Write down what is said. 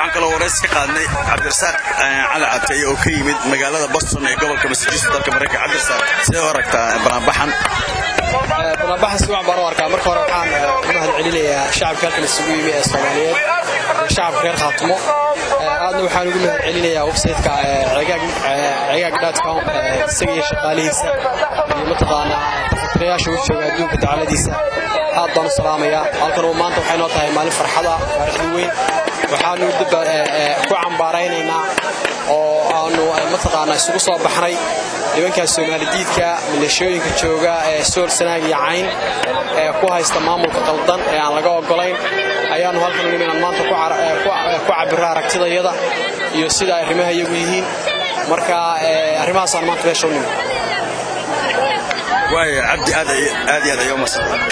waxaan kala wareys ka qaadnay Cabdirasaaq Cali Cabtay oo ka yimid magaalada Boston ee gobolka Massachusetts dalka Mareykanka. Cabdirasaaq sidoo aragtaa banaanbaxan waxaan baro arkaa marka hore waxaan u mahad celinayaa shacabka halkan isugu yimid ee Soomaaliyeed shacabka reer Khaatumo aadna waxaan ugu mahad celinayaa website-ka cegaag.com isaga shaqaalihiisa iyo mataqaanaa tafatirayaasha u jooga adduunka dacaladiisa aad baan u salaamayaa halkan oo maanta waxay noo tahay maalin farxada weyn waxaanu ku cambaaraynaynaa oo aanu mataqaanaa isugu soo baxnay nimanka Soomaalidiidka milashooyinka jooga ee Sool Sanaag iyo Cayn ee ku haysta maamulka qaldan ee aan laga ogolayn ayaanu halkan u nimid maanta ku cabiro aragtidayada iyo sida arrimaha iyagu yihiin marka arrimahaas aan maanta meesha u nimid way Cabdi aad iyo aad ayuu mas'uul